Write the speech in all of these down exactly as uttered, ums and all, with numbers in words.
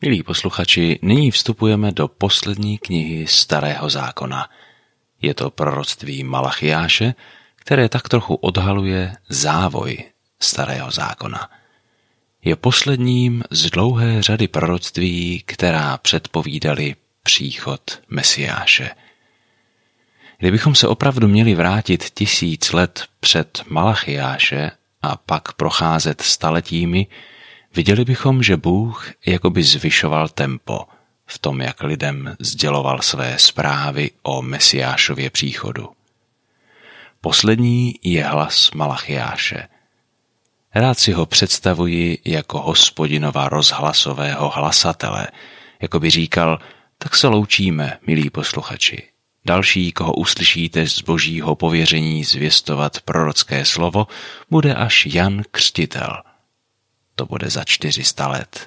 Milí posluchači, nyní vstupujeme do poslední knihy Starého zákona. Je to proroctví Malachiáše, které tak trochu odhaluje závoj Starého zákona. Je posledním z dlouhé řady proroctví, která předpovídali příchod Mesiáše. Kdybychom se opravdu měli vrátit tisíc let před Malachiáše a pak procházet staletími, viděli bychom, že Bůh jakoby zvyšoval tempo v tom, jak lidem sděloval své zprávy o Mesiášově příchodu. Poslední je hlas Malachiáše. Rád si ho představuji jako Hospodinova rozhlasového hlasatele, jako by říkal, tak se loučíme, milí posluchači. Další, koho uslyšíte z božího pověření zvěstovat prorocké slovo, bude až Jan Křtitel. To bude za čtyři sta let.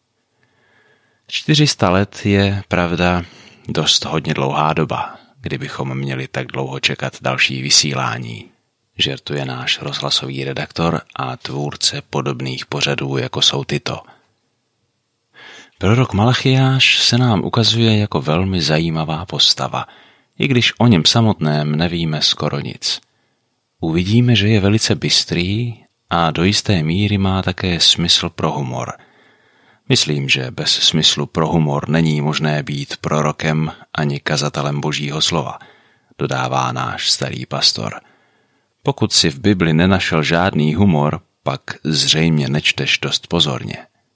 čtyři sta let je, pravda, dost hodně dlouhá doba, kdybychom měli tak dlouho čekat další vysílání. Žertuje náš rozhlasový redaktor a tvůrce podobných pořadů, jako jsou tyto. Prorok Malachiáš se nám ukazuje jako velmi zajímavá postava, i když o něm samotném nevíme skoro nic. Uvidíme, že je velice bystrý a do jisté míry má také smysl pro humor. Myslím, že bez smyslu pro humor není možné být prorokem ani kazatelem božího slova, dodává náš starý pastor. Pokud si v Bibli nenašel žádný humor, pak zřejmě nečteš dost pozorně.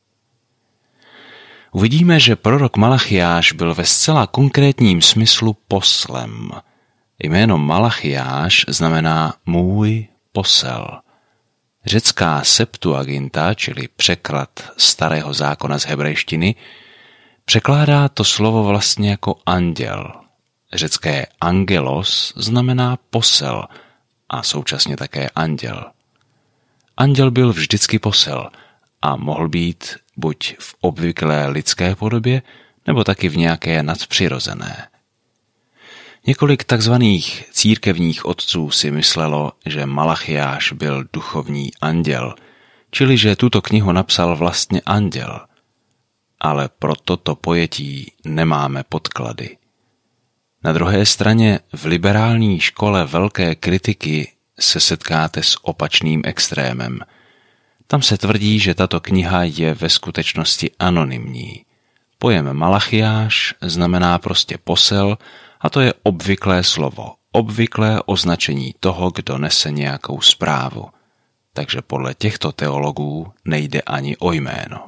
Uvidíme, že prorok Malachiáš byl ve zcela konkrétním smyslu poslem. Jméno Malachiáš znamená můj posel. Řecká Septuaginta, čili překlad Starého zákona z hebrejštiny, překládá to slovo vlastně jako anděl. Řecké angelos znamená posel a současně také anděl. Anděl byl vždycky posel a mohl být buď v obvyklé lidské podobě, nebo taky v nějaké nadpřirozené. Několik takzvaných církevních otců si myslelo, že Malachiáš byl duchovní anděl, čili že tuto knihu napsal vlastně anděl. Ale pro toto pojetí nemáme podklady. Na druhé straně v liberální škole velké kritiky se setkáte s opačným extrémem. Tam se tvrdí, že tato kniha je ve skutečnosti anonymní. Pojem Malachiáš znamená prostě posel, a to je obvyklé slovo, obvyklé označení toho, kdo nese nějakou zprávu. Takže podle těchto teologů nejde ani o jméno.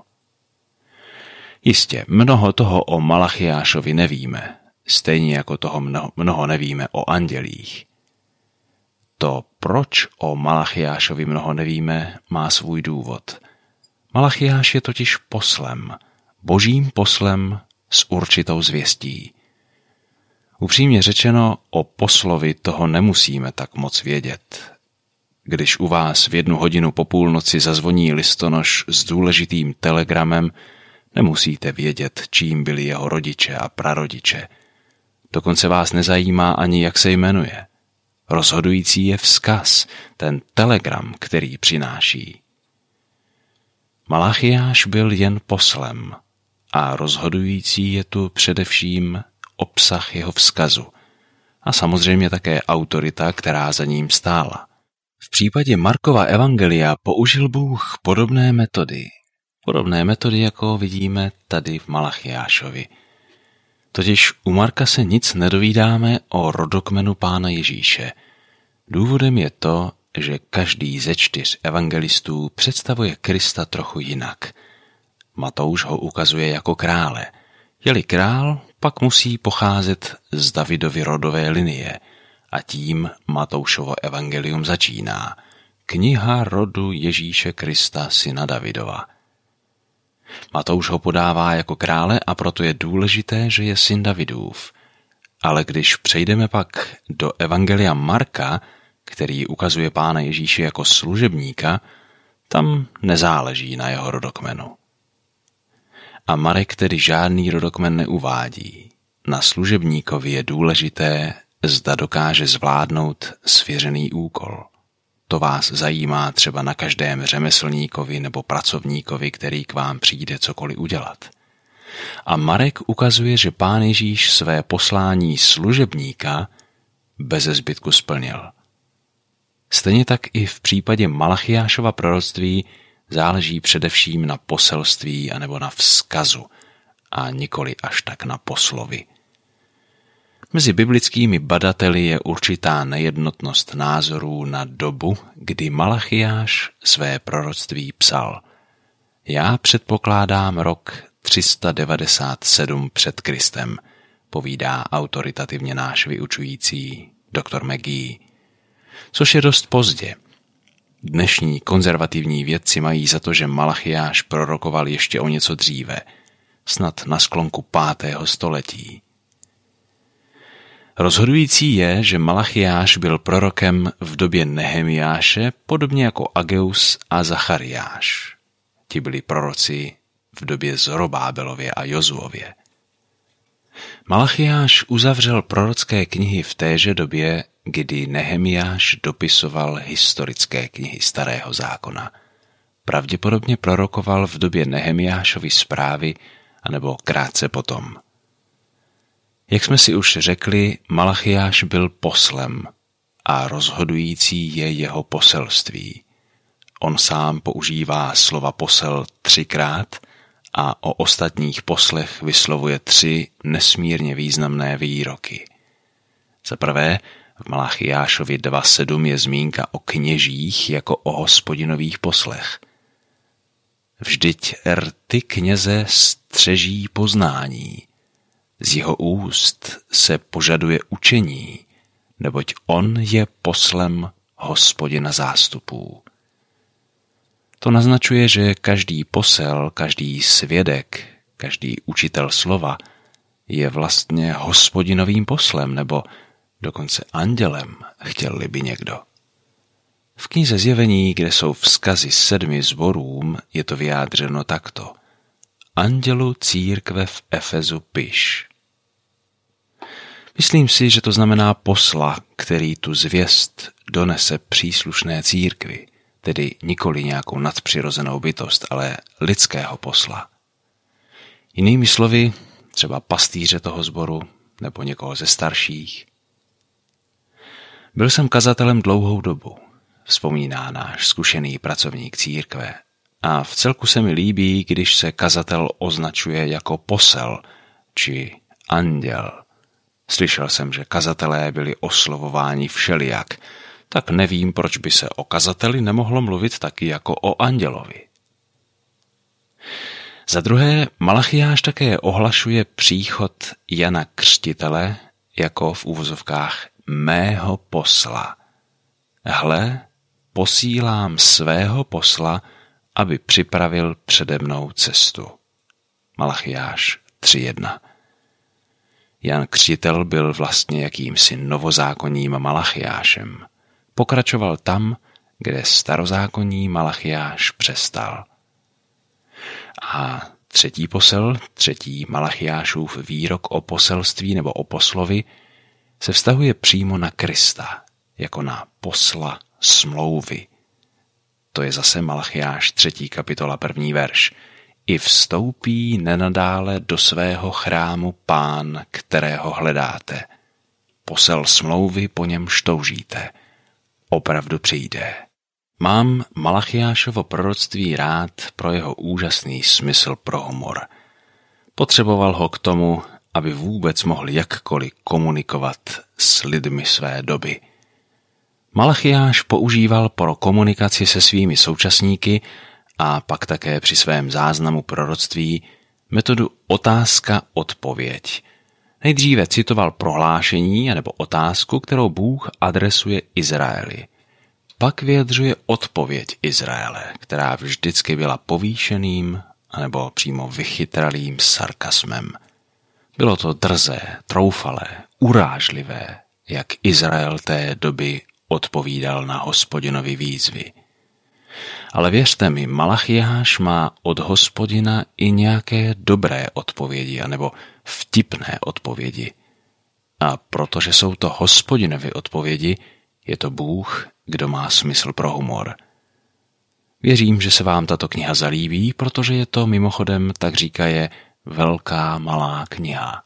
Jistě, mnoho toho o Malachiášovi nevíme, stejně jako toho mnoho, mnoho nevíme o andělích. To, proč o Malachiášovi mnoho nevíme, má svůj důvod. Malachiáš je totiž poslem, božím poslem s určitou zvěstí. Upřímně řečeno, o poslovi toho nemusíme tak moc vědět. Když u vás v jednu hodinu po půlnoci zazvoní listonoš s důležitým telegramem, nemusíte vědět, čím byli jeho rodiče a prarodiče. Dokonce vás nezajímá ani, jak se jmenuje. Rozhodující je vzkaz, ten telegram, který přináší. Malachiáš byl jen poslem a rozhodující je tu především obsah jeho vzkazu a samozřejmě také autorita, která za ním stála. V případě Markova evangelia použil Bůh podobné metody. Podobné metody, jako vidíme tady v Malachiášovi. Totiž u Marka se nic nedovídáme o rodokmenu Pána Ježíše. Důvodem je to, že každý ze čtyř evangelistů představuje Krista trochu jinak. Matouš ho ukazuje jako krále. Je-li král, pak musí pocházet z Davidovy rodové linie a tím Matoušovo evangelium začíná. Kniha rodu Ježíše Krista, syna Davidova. Matouš ho podává jako krále a proto je důležité, že je syn Davidův. Ale když přejdeme pak do evangelia Marka, který ukazuje Pána Ježíše jako služebníka, tam nezáleží na jeho rodokmenu. A Marek tedy žádný rodokmen neuvádí. Na služebníkovi je důležité, zda dokáže zvládnout svěřený úkol. To vás zajímá třeba na každém řemeslníkovi nebo pracovníkovi, který k vám přijde cokoliv udělat. A Marek ukazuje, že Pán Ježíš své poslání služebníka beze zbytku splnil. Stejně tak i v případě Malachiášova proroctví záleží především na poselství anebo na vzkazu a nikoli až tak na poslovi. Mezi biblickými badateli je určitá nejednotnost názorů na dobu, kdy Malachiáš své proroctví psal. Já předpokládám rok tři sta devadesát sedm před Kristem, povídá autoritativně náš vyučující doktor McGee, což je dost pozdě. Dnešní konzervativní vědci mají za to, že Malachiáš prorokoval ještě o něco dříve, snad na sklonku pátého století. Rozhodující je, že Malachiáš byl prorokem v době Nehemiáše, podobně jako Ageus a Zachariáš. Ti byli proroci v době Zorobábelově a Jozuově. Malachiáš uzavřel prorocké knihy v téže době, kdy Nehemiáš dopisoval historické knihy Starého zákona. Pravděpodobně prorokoval v době Nehemiášovy zprávy anebo krátce potom. Jak jsme si už řekli, Malachiáš byl poslem a rozhodující je jeho poselství. On sám používá slova posel třikrát a o ostatních poslech vyslovuje tři nesmírně významné výroky. Za prvé, v Malachiášovi dva sedm je zmínka o kněžích jako o Hospodinových poslech. Vždyť rty kněze střeží poznání. Z jeho úst se požaduje učení, neboť on je poslem Hospodina zástupů. To naznačuje, že každý posel, každý svědek, každý učitel slova je vlastně Hospodinovým poslem nebo dokonce andělem, chtěl-li by někdo. V knize Zjevení, kde jsou vzkazy sedmi sborům, je to vyjádřeno takto. Andělu církve v Efezu piš. Myslím si, že to znamená posla, který tu zvěst donese příslušné církvi, tedy nikoli nějakou nadpřirozenou bytost, ale lidského posla. Jinými slovy, třeba pastýře toho sboru nebo někoho ze starších. Byl jsem kazatelem dlouhou dobu, vzpomíná náš zkušený pracovník církve, a v celku se mi líbí, když se kazatel označuje jako posel či anděl. Slyšel jsem, že kazatelé byli oslovováni všelijak, tak nevím, proč by se o kazateli nemohlo mluvit taky jako o andělovi. Za druhé, Malachiáš také ohlašuje příchod Jana Křtitele jako v úvozovkách mého posla. Hle, posílám svého posla, aby připravil přede mnou cestu. Malachiáš tři jedna. Jan Křtitel byl vlastně jakýmsi novozákonním Malachiášem. Pokračoval tam, kde starozákonní Malachiáš přestal. A třetí posel, třetí Malachiášův výrok o poselství nebo o poslovi, se vztahuje přímo na Krista, jako na posla smlouvy. To je zase Malachiáš třetí kapitola první verš. I vstoupí nenadále do svého chrámu Pán, kterého hledáte. Posel smlouvy, po němž toužíte. Opravdu přijde. Mám Malachiášovo proroctví rád pro jeho úžasný smysl pro humor. Potřeboval ho k tomu, aby vůbec mohl jakkoliv komunikovat s lidmi své doby. Malachiáš používal pro komunikaci se svými současníky a pak také při svém záznamu proroctví metodu otázka-odpověď. Nejdříve citoval prohlášení anebo otázku, kterou Bůh adresuje Izraeli. Pak vyjadřuje odpověď Izraele, která vždycky byla povýšeným anebo přímo vychytralým sarkasmem. Bylo to drzé, troufalé, urážlivé, jak Izrael té doby odpovídal na Hospodinovy výzvy. Ale věřte mi, Malachiáš má od Hospodina i nějaké dobré odpovědi anebo vtipné odpovědi. A protože jsou to Hospodinovy odpovědi, je to Bůh, kdo má smysl pro humor. Věřím, že se vám tato kniha zalíbí, protože je to mimochodem, tak říkaje, Velká malá kniha.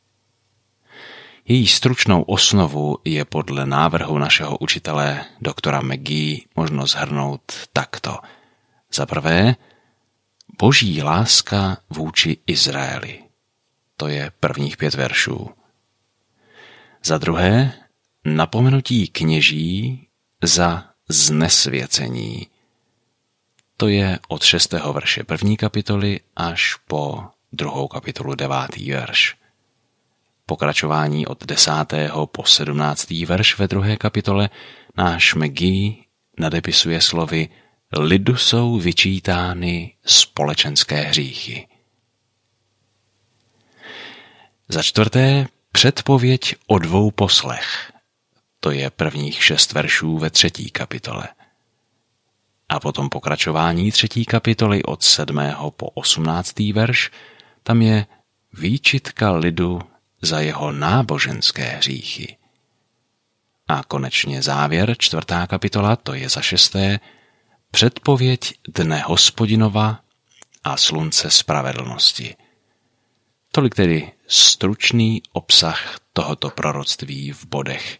Její stručnou osnovu je podle návrhu našeho učitele doktora McGee možno shrnout takto. Za prvé, boží láska vůči Izraeli. To je prvních pět veršů. Za druhé, napomenutí kněží za znesvěcení. To je od šestého verše první kapitoly až po druhou kapitolu devátý verš. Pokračování od desátého po sedmnáctý verš ve druhé kapitole náš McGee nadepisuje slovy lidu jsou vyčítány společenské hříchy. Za čtvrté, předpověď o dvou poslech. To je prvních šest veršů ve třetí kapitole. A potom pokračování třetí kapitoly od sedmého po osmnáctý verš, tam je výčitka lidu za jeho náboženské hříchy. A konečně závěr, čtvrtá kapitola, to je za šesté, předpověď dne Hospodinova a slunce spravedlnosti. Tolik tedy stručný obsah tohoto proroctví v bodech.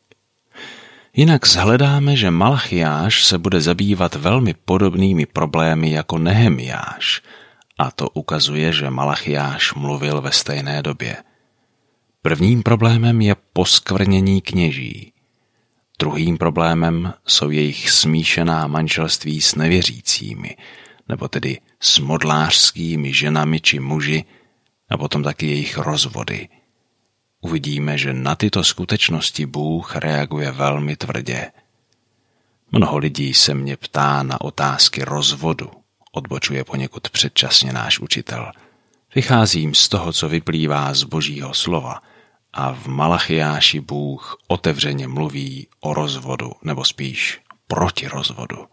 Jinak shledáme, že Malachiáš se bude zabývat velmi podobnými problémy jako Nehemiáš, a to ukazuje, že Malachiáš mluvil ve stejné době. Prvním problémem je poskvrnění kněží. Druhým problémem jsou jejich smíšená manželství s nevěřícími, nebo tedy s modlářskými ženami či muži, a potom taky jejich rozvody. Uvidíme, že na tyto skutečnosti Bůh reaguje velmi tvrdě. Mnoho lidí se mě ptá na otázky rozvodu, odbočuje poněkud předčasně náš učitel. Vycházím z toho, co vyplývá z Božího slova, a v Malachiáši Bůh otevřeně mluví o rozvodu, nebo spíš proti rozvodu.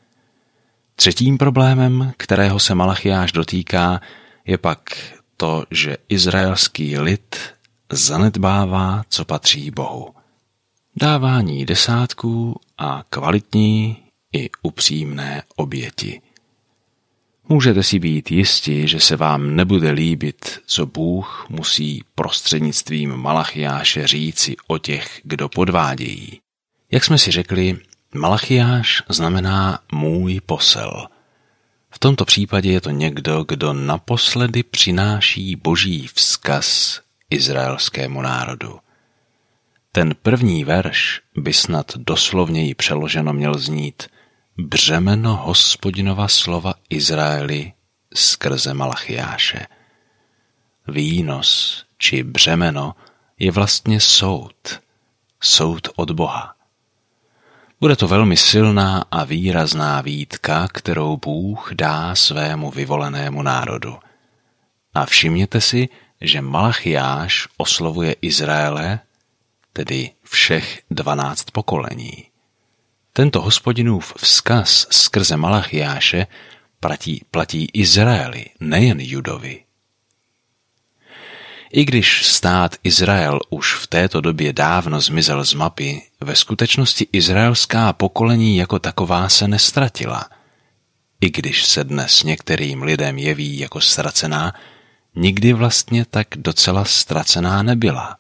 Třetím problémem, kterého se Malachiáš dotýká, je pak to, že izraelský lid zanedbává, co patří Bohu. Dávání desátků a kvalitní i upřímné oběti. Můžete si být jisti, že se vám nebude líbit, co Bůh musí prostřednictvím Malachiáše říci o těch, kdo podvádějí. Jak jsme si řekli, Malachiáš znamená můj posel. V tomto případě je to někdo, kdo naposledy přináší boží vzkaz izraelskému národu. Ten první verš by snad doslovněji přeloženo měl znít břemeno Hospodinova slova Izraeli skrze Malachiáše. Výnos či břemeno je vlastně soud, soud od Boha. Bude to velmi silná a výrazná výtka, kterou Bůh dá svému vyvolenému národu. A všimněte si, že Malachiáš oslovuje Izraele, tedy všech dvanáct pokolení. Tento Hospodinův vzkaz skrze Malachiáše platí, platí Izraeli, nejen Judovi. I když stát Izrael už v této době dávno zmizel z mapy, ve skutečnosti izraelská pokolení jako taková se nestratila. I když se dnes některým lidem jeví jako ztracená, nikdy vlastně tak docela ztracená nebyla.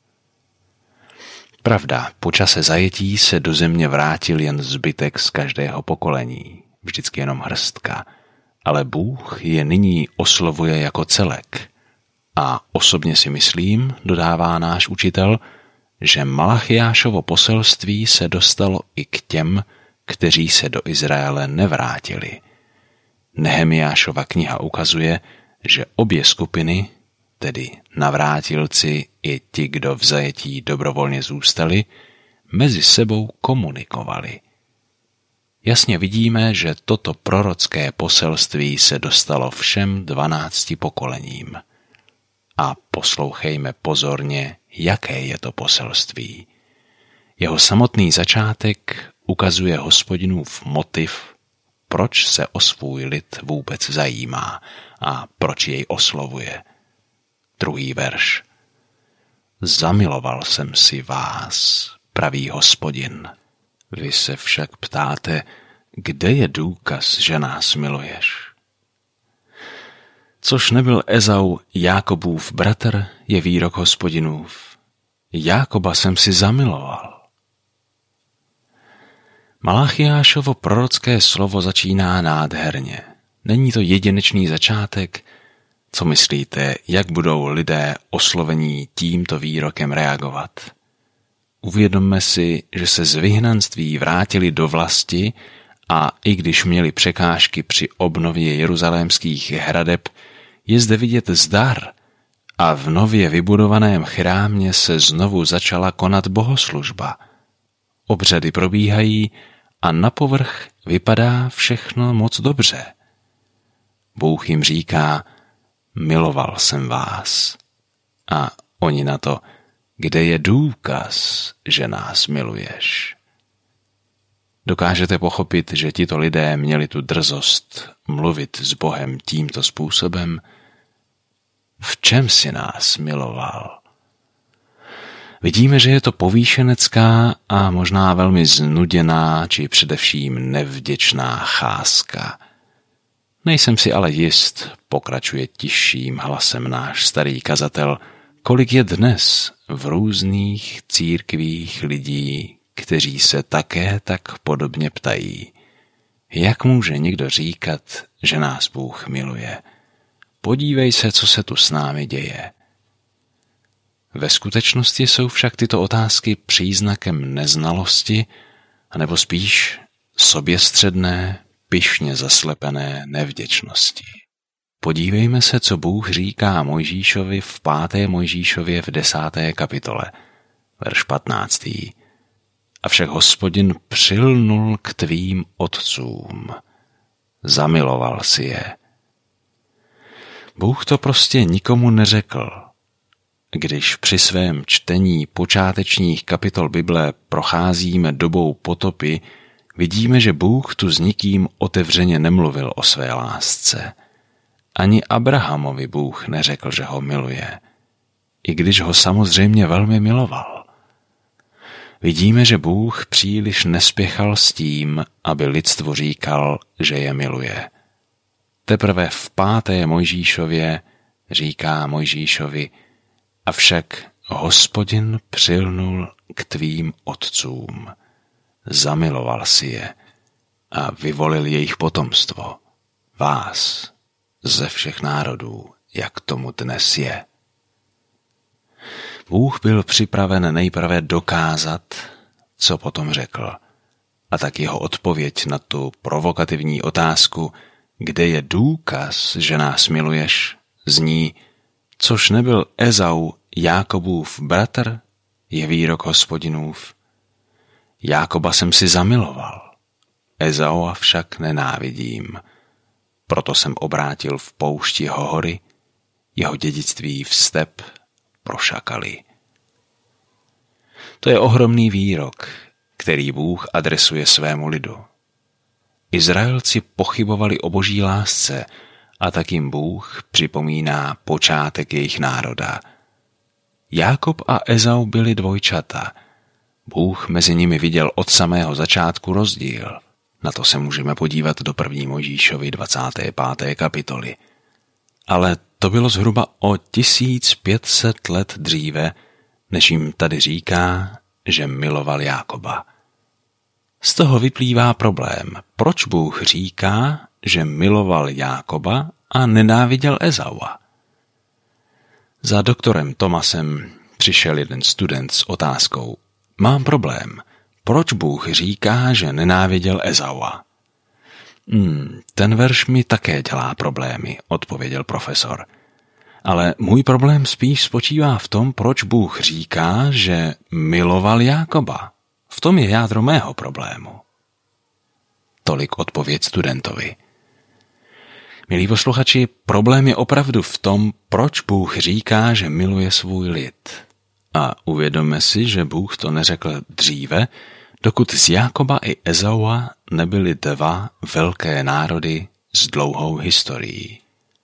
Pravda, po čase zajetí se do země vrátil jen zbytek z každého pokolení, vždycky jenom hrstka, ale Bůh je nyní oslovuje jako celek. A osobně si myslím, dodává náš učitel, že Malachiášovo poselství se dostalo i k těm, kteří se do Izraele nevrátili. Nehemiášova kniha ukazuje, že obě skupiny, tedy navrátilci i ti, kdo v zajetí dobrovolně zůstali, mezi sebou komunikovali. Jasně vidíme, že toto prorocké poselství se dostalo všem dvanácti pokolením. A poslouchejme pozorně, jaké je to poselství. Jeho samotný začátek ukazuje Hospodinův motiv, proč se o svůj lid vůbec zajímá a proč jej oslovuje. Druhý verš. Zamiloval jsem si vás, praví Hospodin. Vy se však ptáte, kde je důkaz, že nás miluješ? Což nebyl Ezau Jákobův bratr, je výrok Hospodinův. Jákoba jsem si zamiloval. Malachiášovo prorocké slovo začíná nádherně. Není to jedinečný začátek? Co myslíte, jak budou lidé oslovení tímto výrokem reagovat? Uvědomme si, že se z vyhnanství vrátili do vlasti a i když měli překážky při obnově jeruzalémských hradeb, je zde vidět zdar a v nově vybudovaném chrámě se znovu začala konat bohoslužba. Obřady probíhají a na povrch vypadá všechno moc dobře. Bůh jim říká, miloval jsem vás. A oni na to, kde je důkaz, že nás miluješ? Dokážete pochopit, že tito lidé měli tu drzost mluvit s Bohem tímto způsobem? V čem si nás miloval? Vidíme, že je to povýšenecká a možná velmi znuděná, či především nevděčná cházka. Nejsem si ale jist, pokračuje tišším hlasem náš starý kazatel, kolik je dnes v různých církvích lidí, kteří se také tak podobně ptají. Jak může někdo říkat, že nás Bůh miluje? Podívej se, co se tu s námi děje. Ve skutečnosti jsou však tyto otázky příznakem neznalosti, anebo spíš soběstředné, pyšně zaslepené nevděčnosti. Podívejme se, co Bůh říká Mojžíšovi v páté Mojžíšově v desáté kapitole, verš patnáctý. Avšak Hospodin přilnul k tvým otcům. Zamiloval si je. Bůh to prostě nikomu neřekl. Když při svém čtení počátečních kapitol Bible procházíme dobou potopy, vidíme, že Bůh tu s nikým otevřeně nemluvil o své lásce. Ani Abrahamovi Bůh neřekl, že ho miluje, i když ho samozřejmě velmi miloval. Vidíme, že Bůh příliš nespěchal s tím, aby lidstvu říkal, že je miluje. Teprve v páté Mojžíšově říká Mojžíšovi, avšak Hospodin přilnul k tvým otcům. Zamiloval si je a vyvolil jejich potomstvo, vás, ze všech národů, jak tomu dnes je. Bůh byl připraven nejprve dokázat, co potom řekl, a tak jeho odpověď na tu provokativní otázku, kde je důkaz, že nás miluješ, zní, což nebyl Ezau Jákobův bratr, je výrok Hospodinův. Jákoba jsem si zamiloval, Ezaua však nenávidím, proto jsem obrátil v poušti jeho hory, jeho dědictví v step pro šakaly. To je ohromný výrok, který Bůh adresuje svému lidu. Izraelci pochybovali o boží lásce a tak jim Bůh připomíná počátek jejich národa. Jákob a Ezau byli dvojčata. Bůh mezi nimi viděl od samého začátku rozdíl. Na to se můžeme podívat do první Mojžíšovy dvacáté páté kapitoly. Ale to bylo zhruba o tisíc pět set let dříve, než jim tady říká, že miloval Jákoba. Z toho vyplývá problém, proč Bůh říká, že miloval Jákoba a nenáviděl Ezaua. Za doktorem Thomasem přišel jeden student s otázkou, mám problém, proč Bůh říká, že nenáviděl Ezaua? Hmm, ten verš mi také dělá problémy, odpověděl profesor. Ale můj problém spíš spočívá v tom, proč Bůh říká, že miloval Jákoba. V tom je jádro mého problému. Tolik odpověď studentovi. Milí posluchači, problém je opravdu v tom, proč Bůh říká, že miluje svůj lid. A uvědomme si, že Bůh to neřekl dříve, dokud z Jákoba i Ezaua nebyly dva velké národy s dlouhou historií.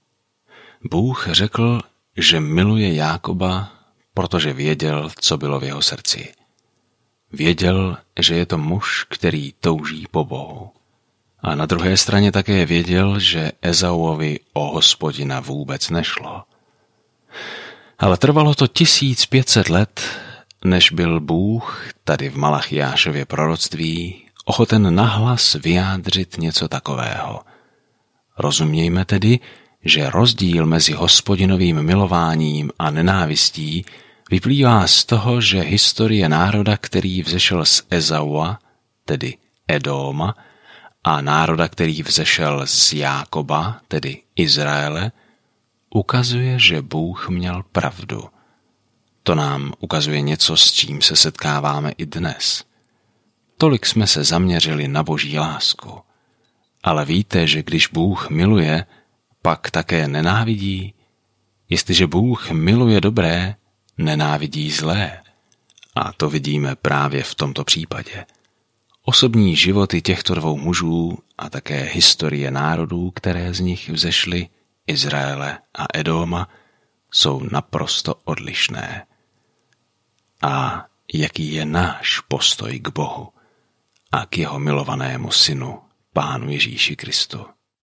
Bůh řekl, že miluje Jákoba, protože věděl, co bylo v jeho srdci. Věděl, že je to muž, který touží po Bohu. A na druhé straně také věděl, že Ezauovi o Hospodina vůbec nešlo. Ale trvalo to tisíc pět set let, než byl Bůh tady v Malachiášově proroctví ochoten nahlas vyjádřit něco takového. Rozumějme tedy, že rozdíl mezi Hospodinovým milováním a nenávistí vyplývá z toho, že historie národa, který vzešel z Ezaua, tedy Edóma, a národa, který vzešel z Jákoba, tedy Izraele, ukazuje, že Bůh měl pravdu. To nám ukazuje něco, s čím se setkáváme i dnes. Tolik jsme se zaměřili na Boží lásku. Ale víte, že když Bůh miluje, pak také nenávidí? Jestliže Bůh miluje dobré, nenávidí zlé. A to vidíme právě v tomto případě. Osobní životy těchto dvou mužů a také historie národů, které z nich vzešly, Izraele a Edóma, jsou naprosto odlišné. A jaký je náš postoj k Bohu a k jeho milovanému synu, Pánu Ježíši Kristu?